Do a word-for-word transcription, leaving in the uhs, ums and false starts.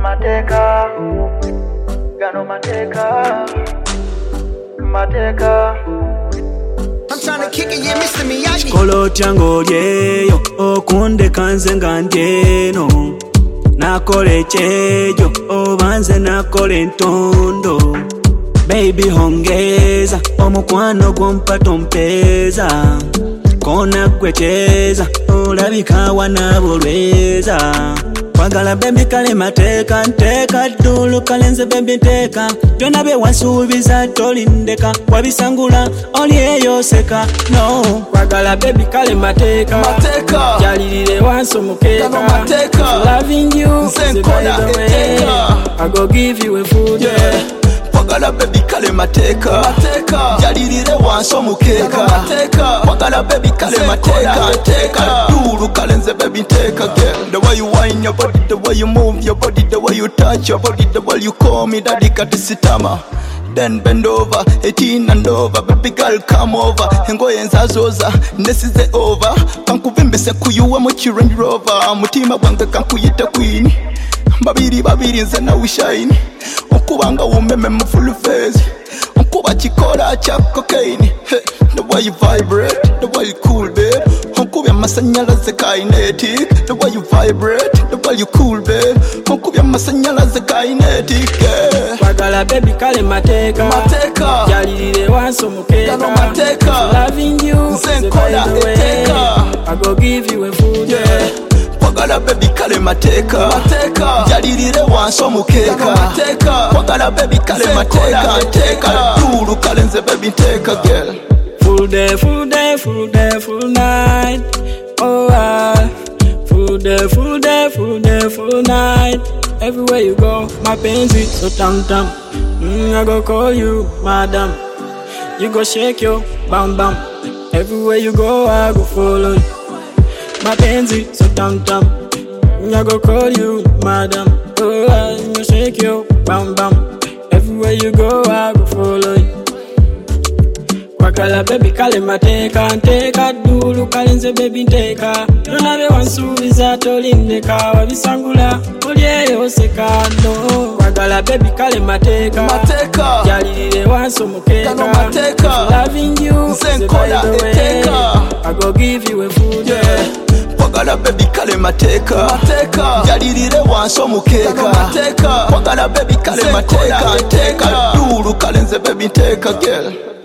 Mateka, gano mateka, mateka. I'm trying to kick it, yeah, Mister Miyagi. Kolo chango yeyo, okunde kanze ngandeno. Nakole chejo, obanze nakole ntondo. Baby hongeza, omukwano gwompato mpeza. Kona kwecheza, olabika wanabolweza. Kwagala baby kale mateka, nteka dulu kalenze baby nteka. Jona be wansubiza tolindeka, wabisangula oli eyoseka. No, kwagala baby kale mateka, mateka. Jalilire wanso mukeka, gano mateka. Loving you, Nzenkola eteka. I go give you a food, yeah. Kwagala baby kale mateka, mateka. Jalilire wanso mukeka, mateka. Kwagala baby kale mateka, mateka. Dulu kalenze baby nteka, girl. The way you whine your body, the way you move your body, the way you touch your body, the way you call me daddy katisitama. Then bend over, eighteen and over. Baby girl come over, ngoye nzazoza, nesize over. Kankuvimbise kuyuwa muchi Range Rover. Mutima gwange kankuyita queen. Babiri babiri nze na wishine. Okubanga umeme mu full face. Okuba chikola cha cocaine. Hey, the way you vibrate, the way you cool babe. Okuba amasanyalaze kinetic. The way you vibrate, the way you cool babe. Okuba amasanyalaze kinetic. Yeah. Kwagala baby kale mateka, mateka. Jalilire wanso mukeka, gano mateka. Loving you, Nzenkola eteka. I go give you a food, yeah. Kwagala baby kale mateka, mateka. Jalilire wanso mukeka, mateka. Kwagala baby kale mateka, mateka. Dulu kalenze baby nteka, girl. Full day, full day, full day, full night. Oh, ah. Full day, full day, full day, full night. Everywhere you go, my penzi so tam tam. Mm, I go call you, madam. You go shake your bam bam. Everywhere you go, I go follow you. My penzi so tam tam. Mm, I go call you, madam. Oh, I go shake your bam bam. Everywhere you go, I go follow you. Kwagala baby kale mateka, nteka dulu kalenze baby nteka. Jonabe wansubiza tolindeka, wabisangula oli eyoseka. No, kwagala baby kale mateka, mateka. Jalilire wanso mukeka, gano mateka. Loving you, Nzenkola eteka. I go give you a food, yeah. Kwagala baby kale mateka, mateka. Jalilire wanso mukeka, mateka. Kwagala baby kale mateka, mateka. Dulu kalenze baby nteka, girl.